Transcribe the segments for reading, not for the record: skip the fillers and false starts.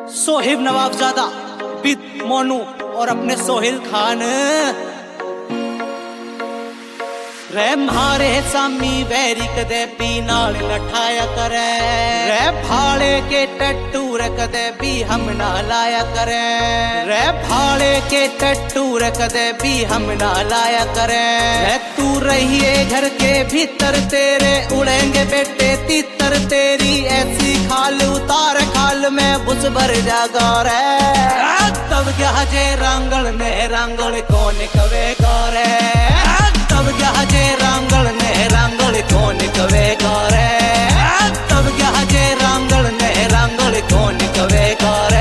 सोहिब Nawabzada with Monu और अपने सोहिल खान रे मारे सामी वैरी कदे भी नाल लठाया करे रे भाड़े के टट्टू रे कदे भी हम ना लाया करे रे भाड़े के टट्टू रे कदे भी हम ना लाया करे रे तू रहिए घर के भीतर तेरे उड़ेंगे बेटे तीतर तेरी ऐसी खाल उतार खाल में बुस भर जागा रे तब क्या जे रांगल ने रांगल कौन कवे रे तब क्या जे रांगल ने रांगल कौन कवे रे तब क्या जे रांगल ने रांगल कौन कवे रे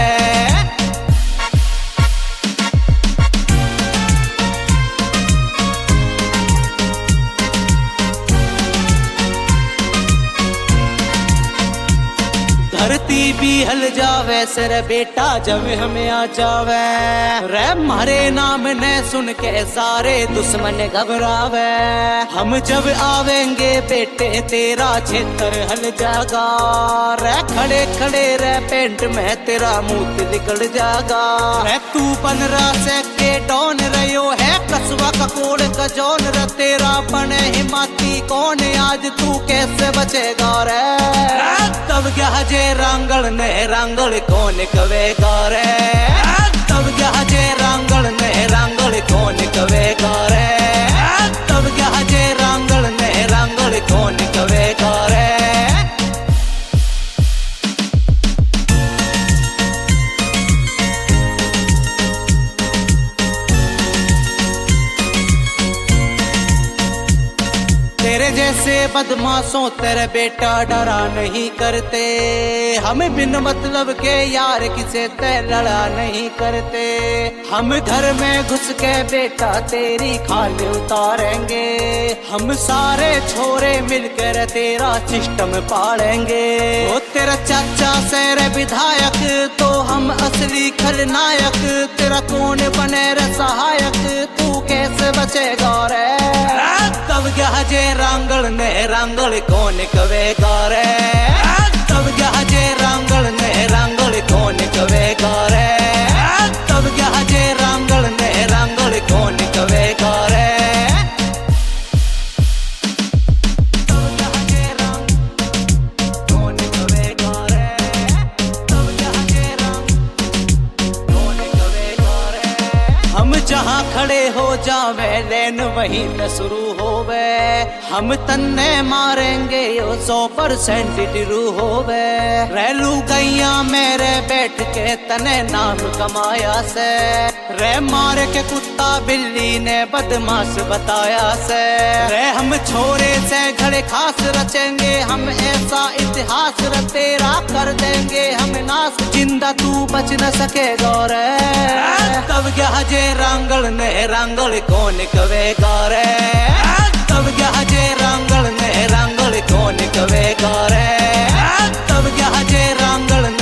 धरती भी हल जावे सर बेटा जब हमें आ जावे रे मारे नाम ने सुन के सारे दुश्मन घबरावे हम जब आवेंगे बेटे तेरा क्षेत्र हल जागा रे खड़े खड़े रे पेंट में तेरा मुंह निकल जागा रे तू 15 से के डॉन रहो है कसवा ककोड़ का जौन रे तेरा बने हिमाती कौन आज तू कैसे बचेगा रे तब क्या जे रांगल ने रांगल कौन कवे रे तब क्या जे रांगल ने रांगल कौन कवे रे तब क्या जे रांगल ने रांगल कौन कवे रे तेरे जैसे बदमाशों तेरे बेटा डरा नहीं करते हमें बिन मतलब के यार किसे ते लड़ा नहीं करते हम घर में घुस के बेटा तेरी खाल उतारेंगे हम सारे छोरे मिलकर तेरा सिस्टम पालेंगे वो तेरा चाचा शेर विधायक तो हम असली खलनायक तेरा कौन बने रे सहायक तू कैसे बचेगा रे तब क्या जे रांगल ने रांगल कौन कवे रे तब क्या जे रांगल ने रांगल कौन कवे रे तब क्या जे रांगल ने रांगल कौन कवे रे जहाँ खड़े हो जावे लेन वहीं न शुरू होवे हम तन्ने मारेंगे यो 100% टिरू होवे रेलू गैया मेरे बैठ के तने नाम कमाया से रे मार के कुत्ता बिल्ली ने बदमाश बताया से रे हम छोरे से घड़े खास रचेंगे हम ऐसा इतिहास रे तेरा कर देंगे हम नाश जिंदा तू बच न सकेगा रे तब क्या जे रांगल ने रांगल कौन कवे रे तब क्या जे रांगल ने रांगल कौन कवे रे तब क्या जे रांगल